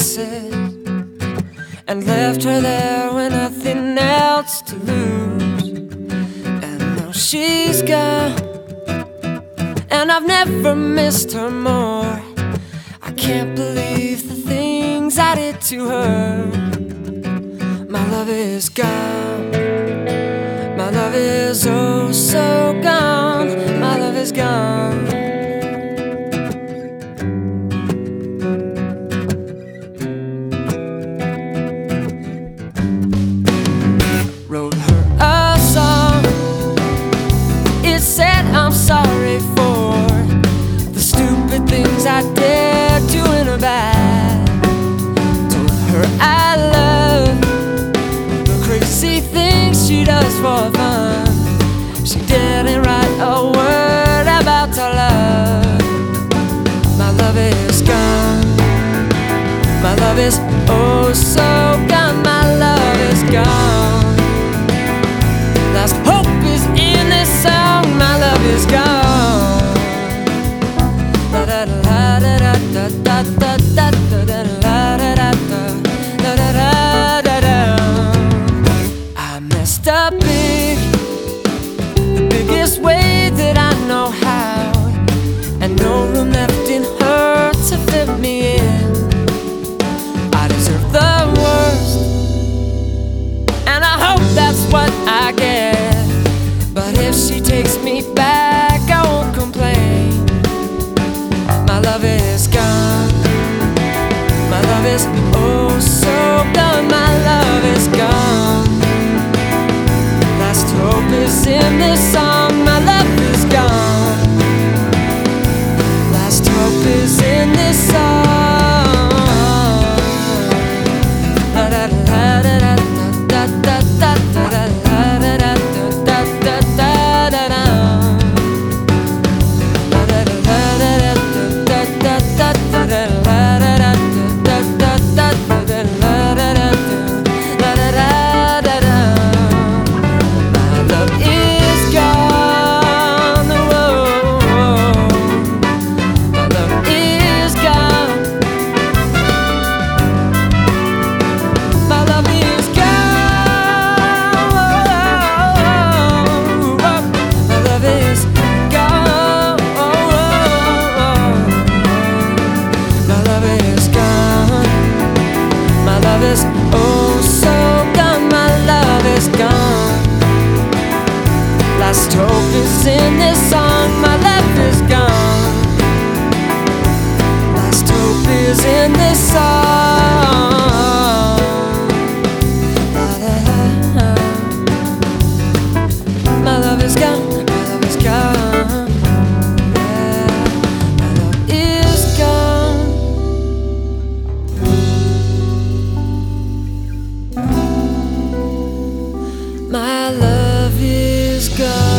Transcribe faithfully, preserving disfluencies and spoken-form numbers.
chances and left her there with nothing else to lose. And now she's gone, and I've never missed her more. I can't believe the things I did to her. My love is gone. My love is oh so gone. My love is gone. Wrote her a song. It said I'm sorry for the stupid things I did, doing her bad. Told her I love the crazy things she does for fun. She didn't write a word about her love. My love is gone. My love is oh so gone. My love is gone. Last hope is in this song. My love is gone. Da da da da da da da da da da da da da da da da. I messed up big, the biggest way that I know how, and no room left in her to fit me in. I deserve the worst, and I hope that's what I get. But if she takes me back, I won't complain. My love is gone. My love is oh so gone. My love is gone. Last hope is in this song. My love is gone. Last hope is in this song. Da da da da da da da da da da da. Oh, so gone, my love is gone. Last hope is in this song. My love is gone. Last hope is in this song. My love is gone. My love is gone. Yeah, my love is gone. My love is gone.